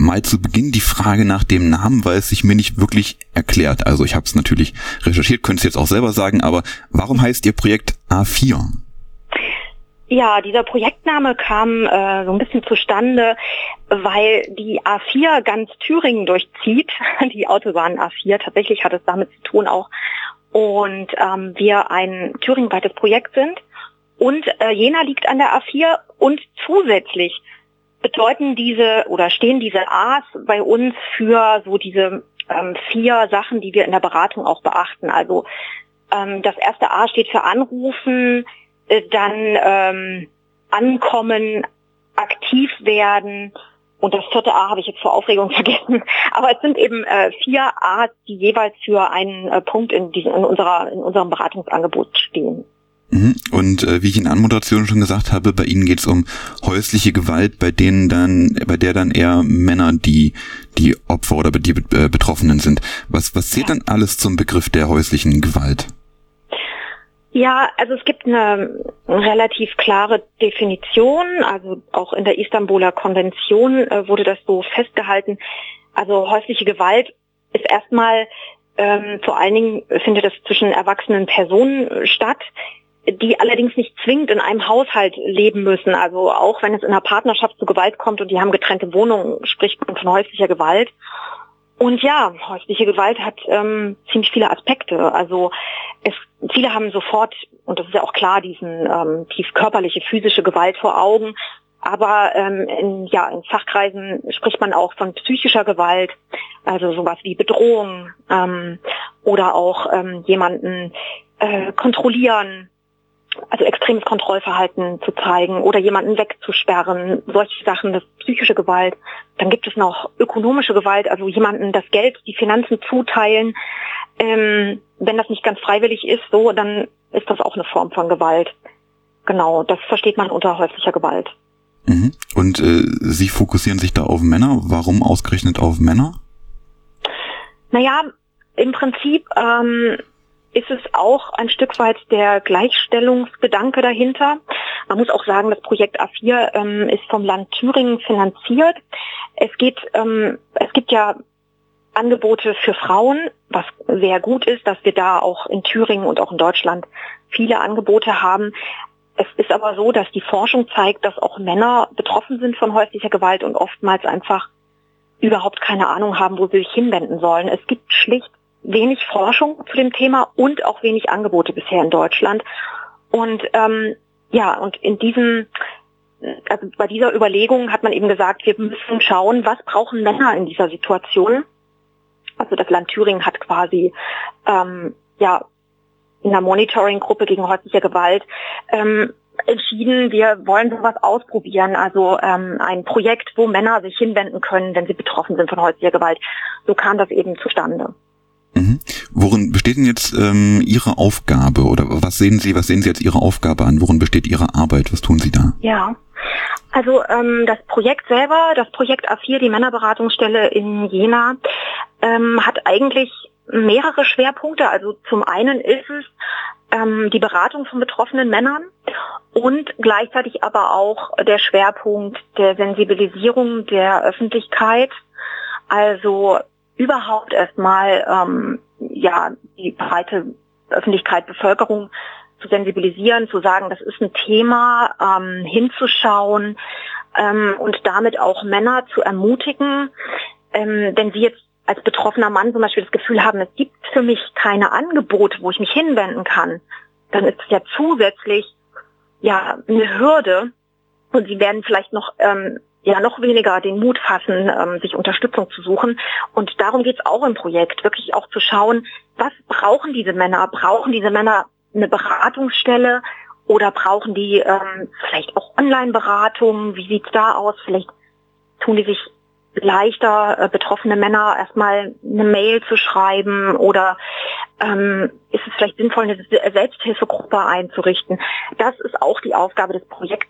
Mal zu Beginn die Frage nach dem Namen, weil es sich mir nicht wirklich erklärt. Also ich habe es natürlich recherchiert, könnte es jetzt auch selber sagen, aber warum heißt Ihr Projekt A4? Ja, dieser Projektname kam so ein bisschen zustande, weil die A4 ganz Thüringen durchzieht, die Autobahn A4. Tatsächlich hat es damit zu tun auch. Und wir ein thüringenweites Projekt sind. Und Jena liegt an der A4 und zusätzlich bedeuten stehen diese A's bei uns für so diese 4 Sachen, die wir in der Beratung auch beachten. Also das erste A steht für Anrufen, dann Ankommen, aktiv werden und das 4. A habe ich jetzt vor Aufregung vergessen. Aber es sind eben 4 A's, die jeweils für einen Punkt in unserem Beratungsangebot stehen. Und wie ich in der Anmoderation schon gesagt habe, bei Ihnen geht es um häusliche Gewalt, bei der dann eher Männer die Opfer oder die Betroffenen sind. Was zählt dann alles zum Begriff der häuslichen Gewalt? Ja, also es gibt eine relativ klare Definition, also auch in der Istanbuler Konvention wurde das so festgehalten. Also häusliche Gewalt ist erstmal, vor allen Dingen findet das zwischen erwachsenen Personen statt, die allerdings nicht zwingend in einem Haushalt leben müssen. Also auch wenn es in einer Partnerschaft zu Gewalt kommt und die haben getrennte Wohnungen, spricht man von häuslicher Gewalt. Und ja, häusliche Gewalt hat ziemlich viele Aspekte. Also viele haben sofort, und das ist ja auch klar, diesen tief körperliche, physische Gewalt vor Augen. Aber in Fachkreisen spricht man auch von psychischer Gewalt, also sowas wie Bedrohung oder auch jemanden kontrollieren, also extremes Kontrollverhalten zu zeigen oder jemanden wegzusperren, solche Sachen, das ist psychische Gewalt. Dann gibt es noch ökonomische Gewalt, also jemanden das Geld, die Finanzen zuteilen. Wenn das nicht ganz freiwillig ist, so, dann ist das auch eine Form von Gewalt. Genau, das versteht man unter häuslicher Gewalt. Und Sie fokussieren sich da auf Männer. Warum ausgerechnet auf Männer? Naja, im Prinzip ist es auch ein Stück weit der Gleichstellungsgedanke dahinter. Man muss auch sagen, das Projekt A4 ist vom Land Thüringen finanziert. Es gibt ja Angebote für Frauen, was sehr gut ist, dass wir da auch in Thüringen und auch in Deutschland viele Angebote haben. Es ist aber so, dass die Forschung zeigt, dass auch Männer betroffen sind von häuslicher Gewalt und oftmals einfach überhaupt keine Ahnung haben, wo sie sich hinwenden sollen. Es gibt schlicht wenig Forschung zu dem Thema und auch wenig Angebote bisher in Deutschland. Und und bei dieser Überlegung hat man eben gesagt, wir müssen schauen, was brauchen Männer in dieser Situation. Also das Land Thüringen hat quasi in der Monitoring-Gruppe gegen häusliche Gewalt entschieden, wir wollen sowas ausprobieren, also ein Projekt, wo Männer sich hinwenden können, wenn sie betroffen sind von häuslicher Gewalt. So kam das eben zustande. Worin besteht denn jetzt Ihre Aufgabe oder was sehen Sie als Ihre Aufgabe an? Worin besteht Ihre Arbeit? Was tun Sie da? Ja, also das Projekt selber, das Projekt A4, die Männerberatungsstelle in Jena, hat eigentlich mehrere Schwerpunkte. Also zum einen ist es die Beratung von betroffenen Männern und gleichzeitig aber auch der Schwerpunkt der Sensibilisierung der Öffentlichkeit. Also überhaupt erstmal die breite Öffentlichkeit, Bevölkerung zu sensibilisieren, zu sagen, das ist ein Thema, hinzuschauen und damit auch Männer zu ermutigen, wenn sie jetzt als betroffener Mann zum Beispiel das Gefühl haben, es gibt für mich keine Angebote, wo ich mich hinwenden kann, dann ist es ja zusätzlich eine Hürde und sie werden vielleicht noch weniger den Mut fassen, sich Unterstützung zu suchen. Und darum geht es auch im Projekt, wirklich auch zu schauen, was brauchen diese Männer? Brauchen diese Männer eine Beratungsstelle oder brauchen die vielleicht auch Online-Beratung? Wie sieht's da aus? Vielleicht tun die sich leichter, betroffene Männer erstmal eine Mail zu schreiben oder ist es vielleicht sinnvoll, eine Selbsthilfegruppe einzurichten. Das ist auch die Aufgabe des Projekts,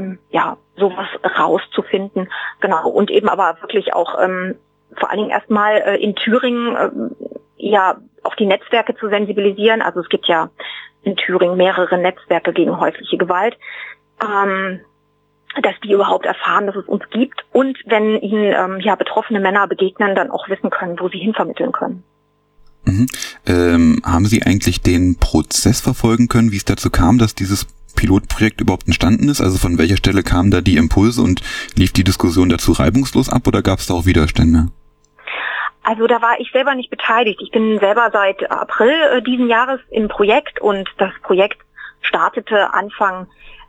sowas rauszufinden. Genau, und eben aber wirklich auch vor allen Dingen erstmal in Thüringen auch die Netzwerke zu sensibilisieren. Also es gibt ja in Thüringen mehrere Netzwerke gegen häusliche Gewalt. dass die überhaupt erfahren, dass es uns gibt und wenn ihnen betroffene Männer begegnen, dann auch wissen können, wo sie hinvermitteln können. Mhm. Haben Sie eigentlich den Prozess verfolgen können, wie es dazu kam, dass dieses Pilotprojekt überhaupt entstanden ist? Also von welcher Stelle kamen da die Impulse und lief die Diskussion dazu reibungslos ab oder gab es da auch Widerstände? Also da war ich selber nicht beteiligt. Ich bin selber seit April diesen Jahres im Projekt und das Projekt startete Anfang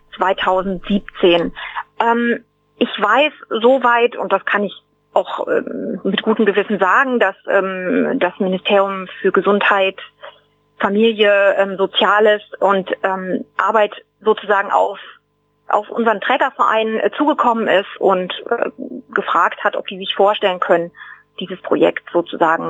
2017. Ich weiß soweit, und das kann ich auch mit gutem Gewissen sagen, dass das Ministerium für Gesundheit, Familie, Soziales und Arbeit sozusagen auf unseren Trägerverein zugekommen ist und gefragt hat, ob die sich vorstellen können, dieses Projekt sozusagen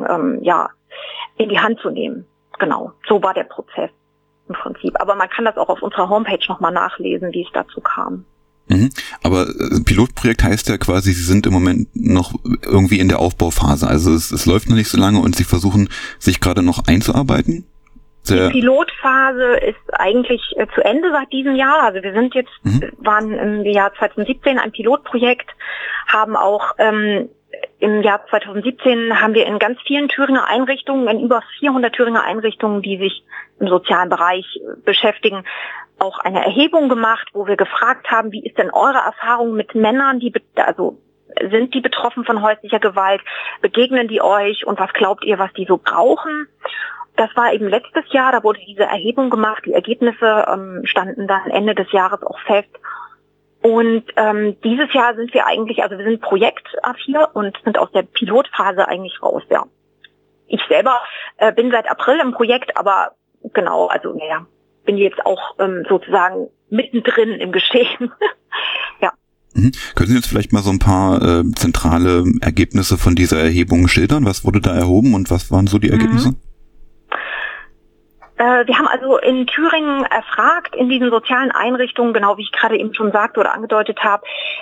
in die Hand zu nehmen. Genau, so war der Prozess im Prinzip. Aber man kann das auch auf unserer Homepage nochmal nachlesen, wie es dazu kam. Mhm. Aber Pilotprojekt heißt ja quasi, Sie sind im Moment noch irgendwie in der Aufbauphase. Also es läuft noch nicht so lange und Sie versuchen, sich gerade noch einzuarbeiten? Die Pilotphase ist eigentlich zu Ende seit diesem Jahr. Also wir sind jetzt, waren im Jahr 2017 ein Pilotprojekt, haben auch im Jahr 2017 haben wir in ganz vielen Thüringer Einrichtungen, in über 400 Thüringer Einrichtungen, die sich im sozialen Bereich beschäftigen, auch eine Erhebung gemacht, wo wir gefragt haben, wie ist denn eure Erfahrung mit Männern, sind die betroffen von häuslicher Gewalt, begegnen die euch und was glaubt ihr, was die so brauchen? Das war eben letztes Jahr, da wurde diese Erhebung gemacht, die Ergebnisse standen dann Ende des Jahres auch fest. Und dieses Jahr sind wir eigentlich, also wir sind Projekt A4 und sind aus der Pilotphase eigentlich raus, ja. Ich selber bin seit April im Projekt, aber genau, also bin jetzt auch sozusagen mittendrin im Geschehen. Ja. Können Sie jetzt vielleicht mal so ein paar zentrale Ergebnisse von dieser Erhebung schildern? Was wurde da erhoben und was waren so die Ergebnisse? Wir haben also in Thüringen erfragt, in diesen sozialen Einrichtungen, genau wie ich gerade eben schon sagte oder angedeutet habe,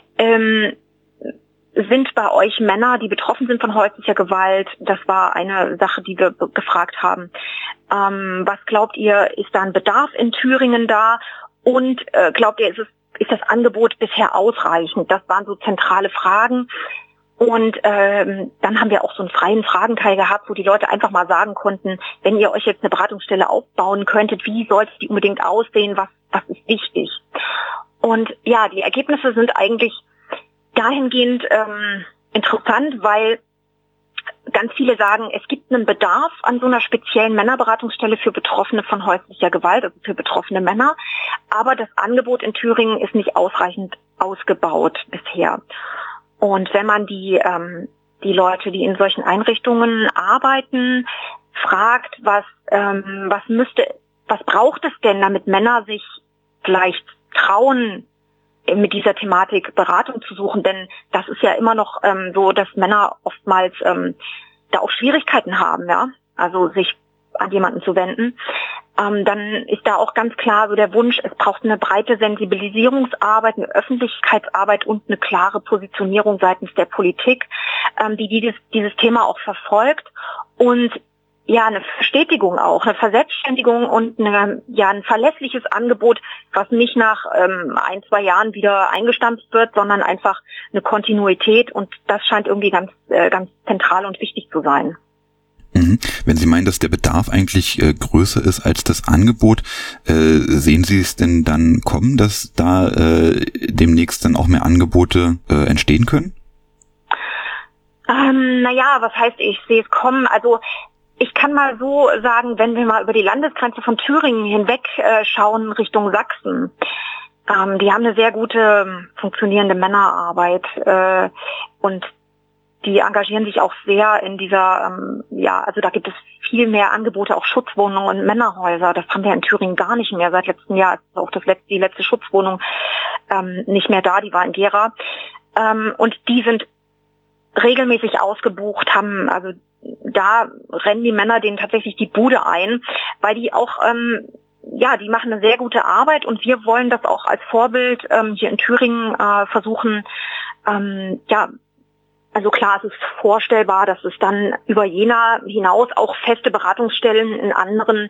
sind bei euch Männer, die betroffen sind von häuslicher Gewalt? Das war eine Sache, die wir gefragt haben. Was glaubt ihr, ist da ein Bedarf in Thüringen da? Und glaubt ihr, ist das Angebot bisher ausreichend? Das waren so zentrale Fragen. Und dann haben wir auch so einen freien Fragenteil gehabt, wo die Leute einfach mal sagen konnten, wenn ihr euch jetzt eine Beratungsstelle aufbauen könntet, wie sollte die unbedingt aussehen, was ist wichtig? Und ja, die Ergebnisse sind eigentlich dahingehend interessant, weil ganz viele sagen, es gibt einen Bedarf an so einer speziellen Männerberatungsstelle für Betroffene von häuslicher Gewalt, also für betroffene Männer, aber das Angebot in Thüringen ist nicht ausreichend ausgebaut bisher. Und wenn man die Leute, die in solchen Einrichtungen arbeiten, fragt, was braucht es denn, damit Männer sich vielleicht trauen, mit dieser Thematik Beratung zu suchen, denn das ist ja immer noch so, dass Männer oftmals da auch Schwierigkeiten haben, ja, also sich an jemanden zu wenden. Dann ist da auch ganz klar so der Wunsch, es braucht eine breite Sensibilisierungsarbeit, eine Öffentlichkeitsarbeit und eine klare Positionierung seitens der Politik, die dieses Thema auch verfolgt und ja, eine Verstetigung auch, eine Verselbstständigung und ein verlässliches Angebot, was nicht nach 1-2 Jahren wieder eingestampft wird, sondern einfach eine Kontinuität und das scheint irgendwie ganz zentral und wichtig zu sein. Wenn Sie meinen, dass der Bedarf eigentlich größer ist als das Angebot, sehen Sie es denn dann kommen, dass da demnächst dann auch mehr Angebote entstehen können? Was heißt, ich sehe es kommen? Also ich kann mal so sagen, wenn wir mal über die Landesgrenze von Thüringen hinweg schauen Richtung Sachsen, die haben eine sehr gute funktionierende Männerarbeit und die engagieren sich auch sehr in dieser, also da gibt es viel mehr Angebote, auch Schutzwohnungen und Männerhäuser. Das haben wir in Thüringen gar nicht mehr. Seit letztem Jahr ist auch die letzte Schutzwohnung nicht mehr da, die war in Gera. Und die sind regelmäßig ausgebucht, da rennen die Männer denen tatsächlich die Bude ein, weil die auch, die machen eine sehr gute Arbeit und wir wollen das auch als Vorbild hier in Thüringen versuchen, also klar, es ist vorstellbar, dass es dann über Jena hinaus auch feste Beratungsstellen in anderen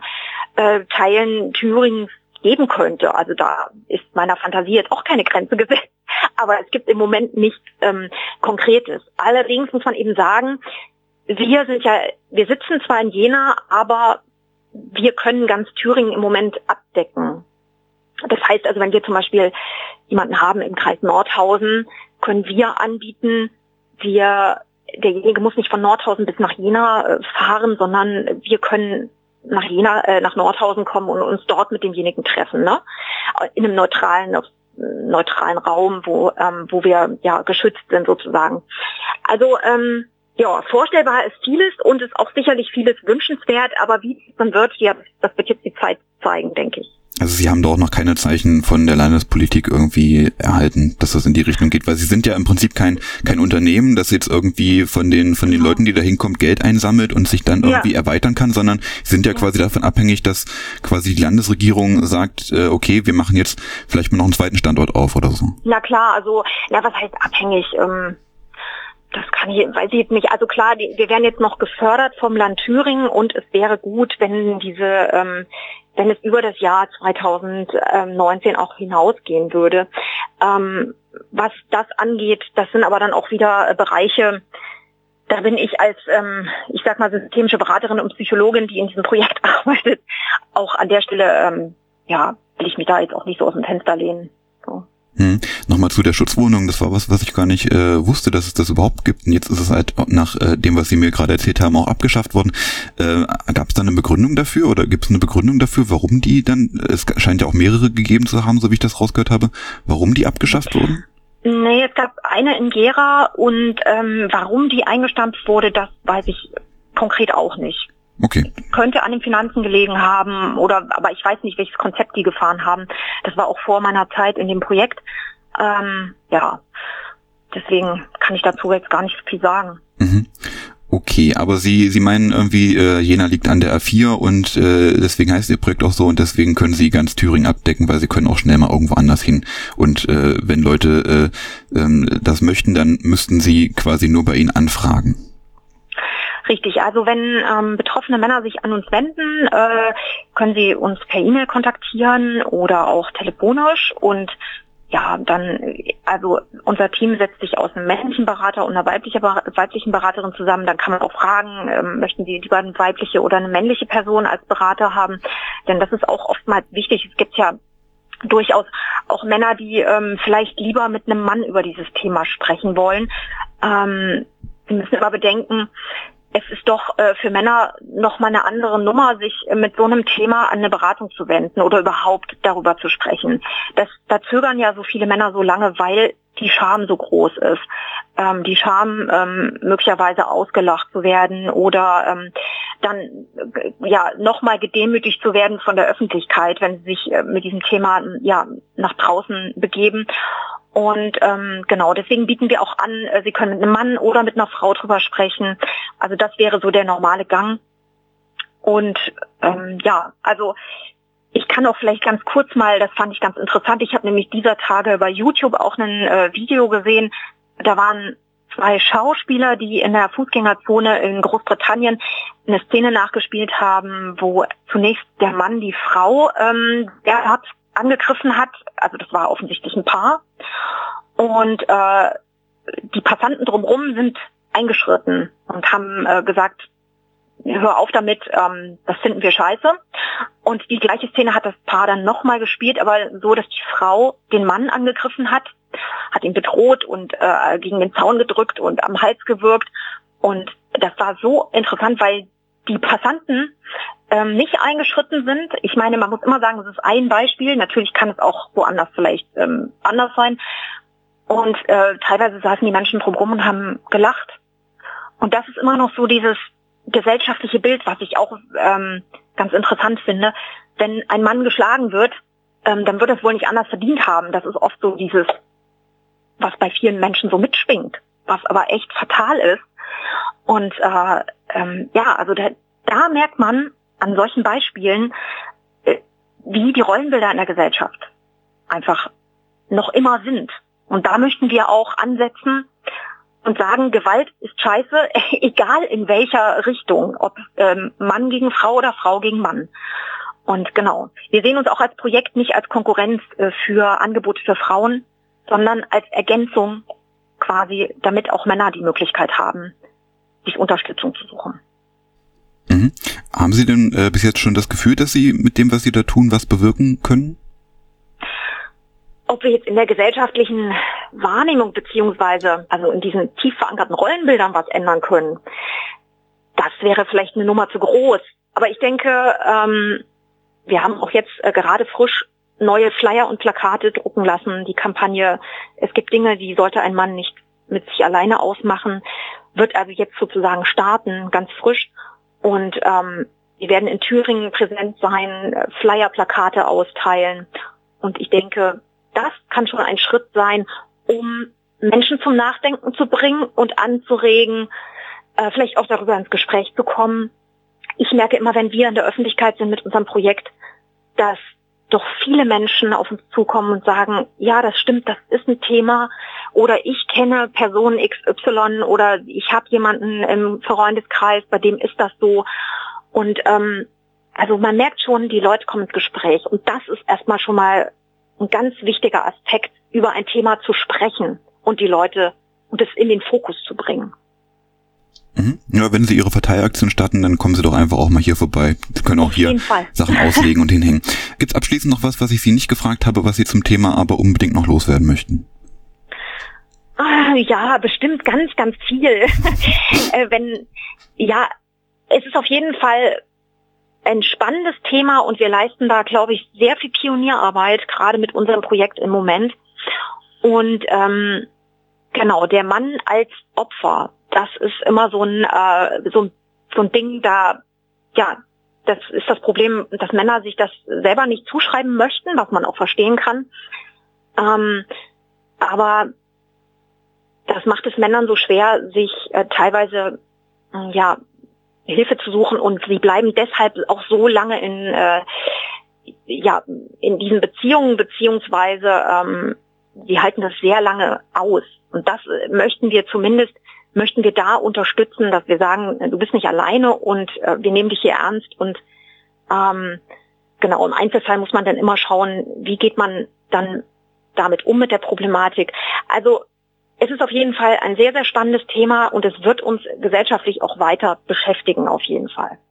Teilen Thüringens geben könnte. Also da ist meiner Fantasie jetzt auch keine Grenze gesetzt. Aber es gibt im Moment nichts Konkretes. Allerdings muss man eben sagen, wir sitzen zwar in Jena, aber wir können ganz Thüringen im Moment abdecken. Das heißt also, wenn wir zum Beispiel jemanden haben im Kreis Nordhausen, können wir anbieten, derjenige muss nicht von Nordhausen bis nach Jena fahren, sondern wir können nach Nordhausen kommen und uns dort mit demjenigen treffen, ne? In einem neutralen Raum, wo wir ja geschützt sind sozusagen. Also vorstellbar ist vieles und ist auch sicherlich vieles wünschenswert, aber wie es dann wird, ja, das wird jetzt die Zeit zeigen, denke ich. Also Sie haben doch noch keine Zeichen von der Landespolitik irgendwie erhalten, dass das in die Richtung geht, weil Sie sind ja im Prinzip kein Unternehmen, das jetzt irgendwie von den Leuten, die da hinkommt, Geld einsammelt und sich dann irgendwie erweitern kann, sondern Sie sind ja quasi davon abhängig, dass quasi die Landesregierung sagt, okay, wir machen jetzt vielleicht mal noch einen zweiten Standort auf oder so. Na klar, was heißt abhängig? Weiß ich jetzt nicht. Also klar, wir werden jetzt noch gefördert vom Land Thüringen und es wäre gut, wenn wenn es über das Jahr 2019 auch hinausgehen würde. Was das angeht, das sind aber dann auch wieder Bereiche, da bin ich als, systemische Beraterin und Psychologin, die in diesem Projekt arbeitet, auch an der Stelle, will ich mich da jetzt auch nicht so aus dem Fenster lehnen. So. Nochmal zu der Schutzwohnung, das war was ich gar nicht wusste, dass es das überhaupt gibt. Und jetzt ist es halt nach dem, was Sie mir gerade erzählt haben, auch abgeschafft worden. Gab es da eine Begründung dafür oder gibt es eine Begründung dafür, warum die dann, es scheint ja auch mehrere gegeben zu haben, so wie ich das rausgehört habe, warum die abgeschafft wurden? Nee, es gab eine in Gera und warum die eingestampft wurde, das weiß ich konkret auch nicht. Okay. Könnte an den Finanzen gelegen haben aber ich weiß nicht, welches Konzept die gefahren haben. Das war auch vor meiner Zeit in dem Projekt. Deswegen kann ich dazu jetzt gar nicht viel sagen. Mhm. Okay, aber Sie meinen irgendwie, Jena liegt an der A4 und deswegen heißt Ihr Projekt auch so und deswegen können Sie ganz Thüringen abdecken, weil Sie können auch schnell mal irgendwo anders hin. Und wenn Leute das möchten, dann müssten Sie quasi nur bei Ihnen anfragen. Richtig, also wenn betroffene Männer sich an uns wenden, können sie uns per E-Mail kontaktieren oder auch telefonisch und also unser Team setzt sich aus einem männlichen Berater und einer weiblichen Beraterin zusammen. Dann kann man auch fragen, möchten Sie lieber eine weibliche oder eine männliche Person als Berater haben? Denn das ist auch oftmals wichtig. Es gibt ja durchaus auch Männer, die vielleicht lieber mit einem Mann über dieses Thema sprechen wollen. Sie müssen aber bedenken, es ist doch für Männer noch mal eine andere Nummer, sich mit so einem Thema an eine Beratung zu wenden oder überhaupt darüber zu sprechen. Da zögern ja so viele Männer so lange, weil die Scham so groß ist. Die Scham, möglicherweise ausgelacht zu werden oder dann nochmal gedemütigt zu werden von der Öffentlichkeit, wenn sie sich mit diesem Thema nach draußen begeben. Und deswegen bieten wir auch an, Sie können mit einem Mann oder mit einer Frau drüber sprechen. Also das wäre so der normale Gang. Und ich kann auch vielleicht ganz kurz mal, das fand ich ganz interessant, ich habe nämlich dieser Tage bei YouTube auch ein Video gesehen, da waren 2 Schauspieler, die in der Fußgängerzone in Großbritannien eine Szene nachgespielt haben, wo zunächst der Mann die Frau angegriffen hat, also das war offensichtlich ein Paar und die Passanten drumherum sind eingeschritten und haben gesagt, hör auf damit, das finden wir scheiße. Und die gleiche Szene hat das Paar dann nochmal gespielt, aber so, dass die Frau den Mann angegriffen hat ihn bedroht und gegen den Zaun gedrückt und am Hals gewürgt. Und das war so interessant, weil die Passanten nicht eingeschritten sind. Ich meine, man muss immer sagen, das ist ein Beispiel. Natürlich kann es auch woanders vielleicht anders sein. Und teilweise saßen die Menschen drumherum und haben gelacht. Und das ist immer noch so dieses gesellschaftliche Bild, was ich auch ganz interessant finde. Wenn ein Mann geschlagen wird, dann wird das wohl nicht anders verdient haben. Das ist oft so dieses, was bei vielen Menschen so mitschwingt, was aber echt fatal ist. Und also da merkt man an solchen Beispielen, wie die Rollenbilder in der Gesellschaft einfach noch immer sind. Und da möchten wir auch ansetzen und sagen, Gewalt ist scheiße, egal in welcher Richtung, ob Mann gegen Frau oder Frau gegen Mann. Und genau, wir sehen uns auch als Projekt nicht als Konkurrenz für Angebote für Frauen, sondern als Ergänzung quasi, damit auch Männer die Möglichkeit haben, sich Unterstützung zu suchen. Mhm. Haben Sie denn bis jetzt schon das Gefühl, dass Sie mit dem, was Sie da tun, was bewirken können? Ob wir jetzt in der gesellschaftlichen Wahrnehmung beziehungsweise also in diesen tief verankerten Rollenbildern was ändern können, das wäre vielleicht eine Nummer zu groß. Aber ich denke, wir haben auch jetzt gerade frisch neue Flyer und Plakate drucken lassen. Die Kampagne "Es gibt Dinge, die sollte ein Mann nicht mit sich alleine ausmachen", wird also jetzt sozusagen starten, ganz frisch. Und wir werden in Thüringen präsent sein, Flyer, Plakate austeilen. Und ich denke, das kann schon ein Schritt sein, um Menschen zum Nachdenken zu bringen und anzuregen, vielleicht auch darüber ins Gespräch zu kommen. Ich merke immer, wenn wir in der Öffentlichkeit sind mit unserem Projekt, dass doch viele Menschen auf uns zukommen und sagen, ja, das stimmt, das ist ein Thema, oder ich kenne Person XY oder ich habe jemanden im Freundeskreis, bei dem ist das so. Und also man merkt schon, die Leute kommen ins Gespräch, und das ist erstmal schon mal ein ganz wichtiger Aspekt, über ein Thema zu sprechen und die Leute und es in den Fokus zu bringen. Mhm. Ja, wenn Sie Ihre Verteileraktion starten, dann kommen Sie doch einfach auch mal hier vorbei. Sie können auch hier Sachen auslegen und hinhängen. Gibt es abschließend noch was ich Sie nicht gefragt habe, was Sie zum Thema aber unbedingt noch loswerden möchten? Ja, bestimmt ganz, ganz viel. Es ist auf jeden Fall ein spannendes Thema und wir leisten da, glaube ich, sehr viel Pionierarbeit, gerade mit unserem Projekt im Moment. Und genau, der Mann als Opfer, das ist immer so ein Ding, das ist das Problem, dass Männer sich das selber nicht zuschreiben möchten, was man auch verstehen kann. Aber das macht es Männern so schwer, sich teilweise Hilfe zu suchen, und sie bleiben deshalb auch so lange in diesen Beziehungen, beziehungsweise sie halten das sehr lange aus. Und das möchten wir da unterstützen, dass wir sagen, du bist nicht alleine und wir nehmen dich hier ernst. Und im Einzelfall muss man dann immer schauen, wie geht man dann damit um mit der Problematik. Also es ist auf jeden Fall ein sehr, sehr spannendes Thema und es wird uns gesellschaftlich auch weiter beschäftigen, auf jeden Fall.